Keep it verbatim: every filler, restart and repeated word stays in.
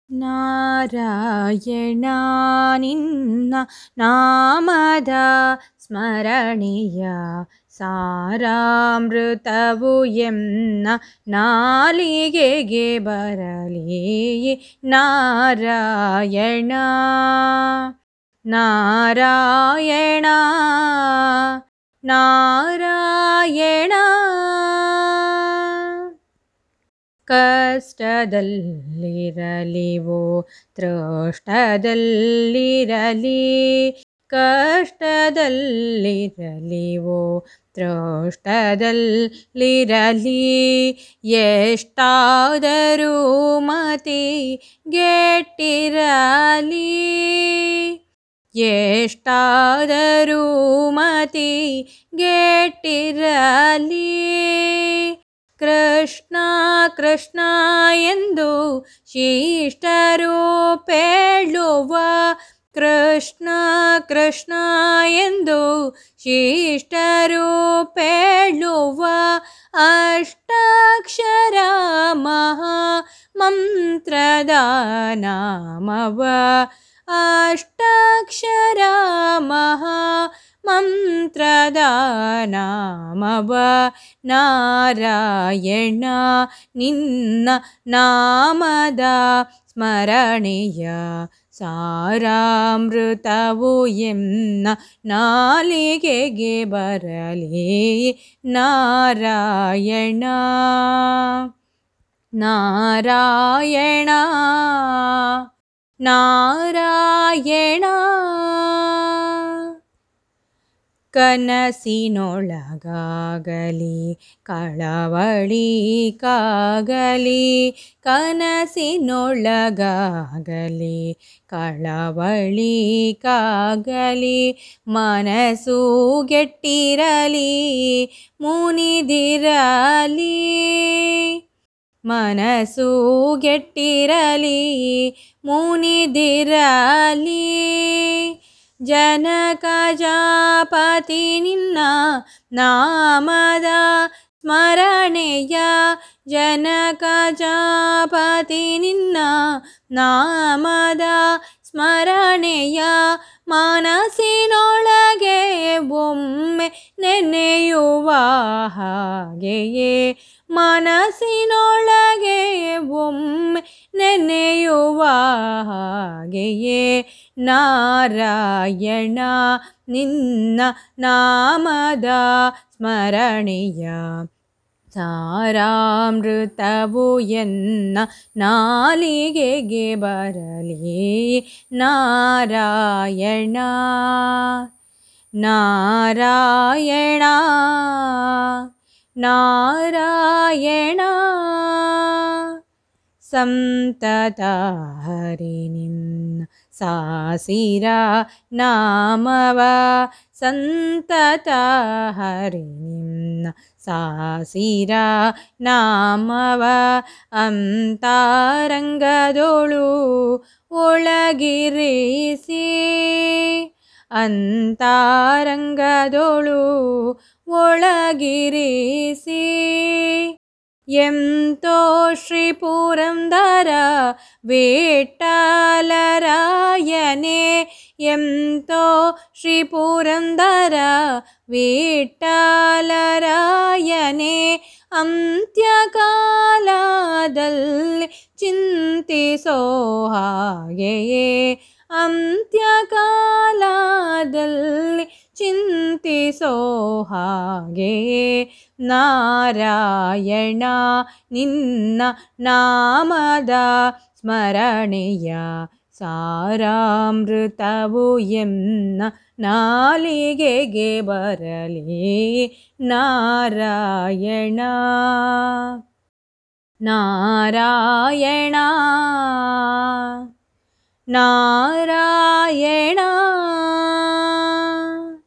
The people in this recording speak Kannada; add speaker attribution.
Speaker 1: ನಾರಾಯಣ ನಿನ್ನ ನಾಮದ ಸ್ಮರಣೆಯ ಸಾರಾಮೃತವು ಎನ್ನ ನಾಲಿಗೆಗೆ ಬರಲಿ. ನಾರಾಯಣ ನಾರಾಯಣ ನಾರಾಯಣ. ಕಷ್ಟದಲ್ಲಿರಲಿವೋ ತೃಷ್ಟದಲ್ಲಿರಲಿ, ಕಷ್ಟದಲ್ಲಿರಲಿವೋ ತೃಷ್ಟದಲ್ಲಿರಲಿ, ಎಷ್ಟಾದರೂ ಮತಿ ಗೆಟ್ಟಿರಲಿ, ಎಷ್ಟಾದರೂ ಮತಿ ಗೆಟ್ಟಿರಲಿ. ಕೃಷ್ಣ ಕೃಷ್ಣ ಎಂದು ಶಿಷ್ಟರು ಪೇಳುವ, ಕೃಷ್ಣ ಕೃಷ್ಣ ಎಂದು ಶಿಷ್ಟರು ಪೇಳುವ ಅಷ್ಟಾಕ್ಷರ ಮಹಾ ಮಂತ್ರದ ನಾಮವ, ಅಷ್ಟಾಕ್ಷರ ಮಹಾ ಮಂತ್ರದ ನಾಮವ. ನಾರಾಯಣ ನಿನ್ನ ನಾಮದ ಸ್ಮರಣೆಯ ಸಾರಾಮೃತವು ಎನ್ನ ನಾಲಿಗೆಗೆ ಬರಲಿ. ನಾರಾಯಣ ನಾರಾಯಣ ನಾರಾಯಣ. ಕನಸಿನೊಳಗಾಗಲಿ ಕಳವಳಿ ಕಾಗಲಿ, ಕನಸಿನೊಳಗಾಗಲಿ ಕಳವಳಿ ಕಾಗಲಿ, ಮನಸ್ಸು ಗೆಟ್ಟಿರಲಿ ಮುನಿದಿರಲಿ, ಮನಸ್ಸು ಗೆಟ್ಟಿರಲಿ ಮುನಿದಿರಲಿ. ಜನಕಜಾಪತಿ ನಿನ್ನ ನಾಮದ ಸ್ಮರಣೆಯ, ಜನಕಜಾಪತಿ ನಿನ್ನ ನಾಮದ ಸ್ಮರಣೆಯ ಮನಸ್ಸಿನೊಳಗೆ ಒಮ್ಮೆ ನೆನೆಯುವ ಹಾಗೆಯೇ, ಮನಸ್ಸಿನೊಳಗೆ ಒಮ್ಮೆ ನೆನೆಯುವ ಹಾಗೆಯೇ. ನಾರಾಯಣ ನಿನ್ನ ನಾಮದ ಸ್ಮರಣೆಯ ಸಾರಾಮೃತವು ಎನ್ನ ನಾಲಿಗೆಗೆ ಬರಲಿ. ನಾರಾಯಣ ನಾರಾಯಣ ನಾರಾಯಣ. ಸಂತತ ಹರಿ ನಿನ್ನ ಸಾಸಿರ ನಾಮವ, ಸಂತತ ಹರಿ ನಿನ್ನ ಸಾಸಿರ ನಾಮವ, ಅಂತರಂಗದೊಳು ಒಳಗಿರಿಸಿ, ಅಂತರಂಗದೊಳು ಒಳಗಿರಿಸಿ. ಎಂತೋ ಶ್ರೀ ಪುರಂದರ ವಿಠ್ಠಲರಾಯನೇ, ಎಂತೋ ಶ್ರೀ ಪುರಂದರ ವಿಠ್ಠಲರಾಯನೇ, ಅಂತ್ಯಕಾಲದಲ್ಲಿ ಚಿಂತಿಸೋ ಹಾಗೆಯೇ, ಅಂತ್ಯಕಾಲದಲ್ಲಿ ಚಿಂತಿಸೋ ಹಾಗೆಯೇ. ನಾರಾಯಣ ನಿನ್ನ ನಾಮದ ಸ್ಮರಣೆಯ ಸಾರಾಮೃತವು ಎನ್ನ ನಾಲಿಗೆಗೆ ಬರಲಿ. ನಾರಾಯಣ ನಾರಾಯಣ ನಾರಾಯಣ.